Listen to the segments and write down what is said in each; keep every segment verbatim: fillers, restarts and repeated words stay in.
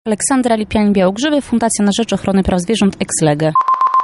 Aleksandra Lipiań-Białogrzyby, Fundacja na rzecz ochrony praw zwierząt ex lege.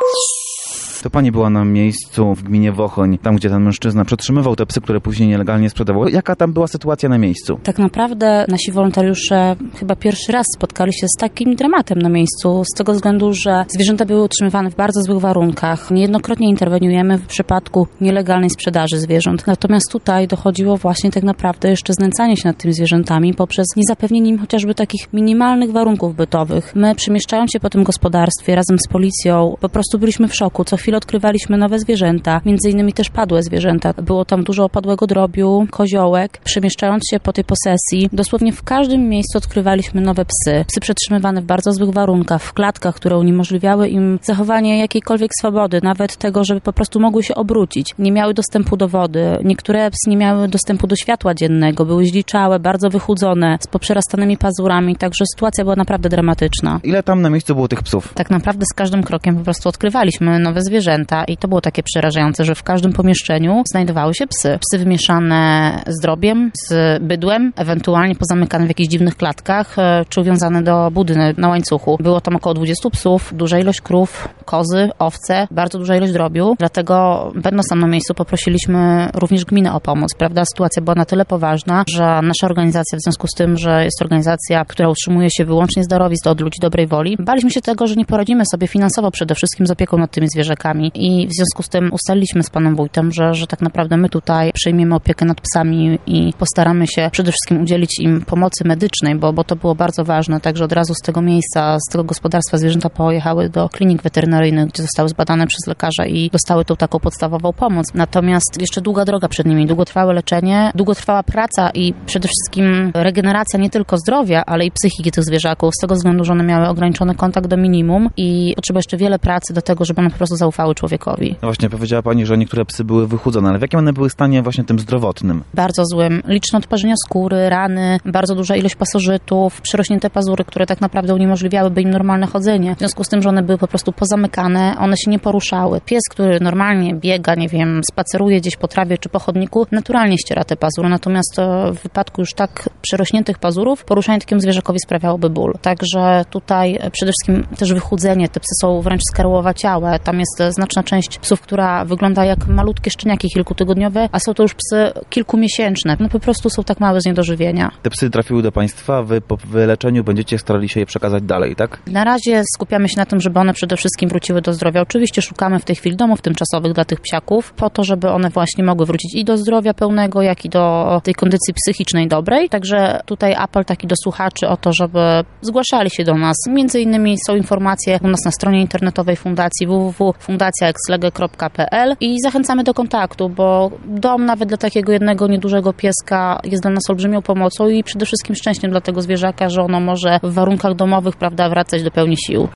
To pani była na miejscu w gminie Wochoń, tam gdzie ten mężczyzna przetrzymywał te psy, które później nielegalnie sprzedawał. Jaka tam była sytuacja na miejscu? Tak naprawdę nasi wolontariusze chyba pierwszy raz spotkali się z takim dramatem na miejscu, z tego względu, że zwierzęta były utrzymywane w bardzo złych warunkach. Niejednokrotnie interweniujemy w przypadku nielegalnej sprzedaży zwierząt. Natomiast tutaj dochodziło właśnie tak naprawdę jeszcze znęcanie się nad tymi zwierzętami poprzez niezapewnienie im chociażby takich minimalnych warunków bytowych. My, przemieszczając się po tym gospodarstwie razem z policją, po prostu byliśmy w szoku. Co chwilę odkrywaliśmy nowe zwierzęta, między innymi też padłe zwierzęta. Było tam dużo opadłego drobiu, koziołek. Przemieszczając się po tej posesji, dosłownie w każdym miejscu odkrywaliśmy nowe psy. Psy przetrzymywane w bardzo złych warunkach, w klatkach, które uniemożliwiały im zachowanie jakiejkolwiek swobody, nawet tego, żeby po prostu mogły się obrócić. Nie miały dostępu do wody. Niektóre psy nie miały dostępu do światła dziennego, były zdziczałe, bardzo wychudzone, z poprzerastanymi pazurami, także sytuacja była naprawdę dramatyczna. Ile tam na miejscu było tych psów? Tak naprawdę z każdym krokiem po prostu odkrywaliśmy nowe zwierzęta. I to było takie przerażające, że w każdym pomieszczeniu znajdowały się psy. Psy wymieszane z drobiem, z bydłem, ewentualnie pozamykane w jakichś dziwnych klatkach, czy uwiązane do budy na łańcuchu. Było tam około dwudziestu psów, duża ilość krów, kozy, owce, bardzo duża ilość drobiu. Dlatego, będąc tam na miejscu, poprosiliśmy również gminę o pomoc. Prawda? Sytuacja była na tyle poważna, że nasza organizacja, w związku z tym, że jest organizacja, która utrzymuje się wyłącznie z darowizn od ludzi dobrej woli, baliśmy się tego, że nie poradzimy sobie finansowo przede wszystkim z opieką nad tymi zwierzakami. I w związku z tym ustaliliśmy z panem wójtem, że, że tak naprawdę my tutaj przejmiemy opiekę nad psami i postaramy się przede wszystkim udzielić im pomocy medycznej, bo, bo to było bardzo ważne. Także od razu z tego miejsca, z tego gospodarstwa zwierzęta pojechały do klinik weterynaryjnych, gdzie zostały zbadane przez lekarza i dostały tą taką podstawową pomoc. Natomiast jeszcze długa droga przed nimi, długotrwałe leczenie, długotrwała praca i przede wszystkim regeneracja nie tylko zdrowia, ale i psychiki tych zwierzaków, z tego względu, że one miały ograniczony kontakt do minimum i potrzeba jeszcze wiele pracy do tego, żeby one po prostu zaufały człowiekowi. No właśnie, powiedziała pani, że niektóre psy były wychudzone, ale w jakim one były stanie właśnie tym zdrowotnym? Bardzo złym. Liczne odparzenia skóry, rany, bardzo duża ilość pasożytów, przyrośnięte pazury, które tak naprawdę uniemożliwiałyby im normalne chodzenie. W związku z tym, że one były po prostu pozamykane, one się nie poruszały. Pies, który normalnie biega, nie wiem, spaceruje gdzieś po trawie czy po chodniku, naturalnie ściera te pazury, natomiast w wypadku już tak przyrośniętych pazurów, poruszanie takiemu zwierzakowi sprawiałoby ból. Także tutaj przede wszystkim też wychudzenie, te psy są wręcz skarłowaciałe, tam jest znaczna część psów, która wygląda jak malutkie szczeniaki kilkutygodniowe, a są to już psy kilkumiesięczne. No po prostu są tak małe z niedożywienia. Te psy trafiły do państwa, wy po wyleczeniu będziecie starali się je przekazać dalej, tak? Na razie skupiamy się na tym, żeby one przede wszystkim wróciły do zdrowia. Oczywiście szukamy w tej chwili domów tymczasowych dla tych psiaków, po to, żeby one właśnie mogły wrócić i do zdrowia pełnego, jak i do tej kondycji psychicznej dobrej. Także tutaj apel taki do słuchaczy o to, żeby zgłaszali się do nas. Między innymi są informacje u nas na stronie internetowej fundacji w w w kropka fundacja ex lege kropka p l i zachęcamy do kontaktu, bo dom nawet dla takiego jednego niedużego pieska jest dla nas olbrzymią pomocą i przede wszystkim szczęściem dla tego zwierzaka, że ono może w warunkach domowych, prawda, wracać do pełni sił.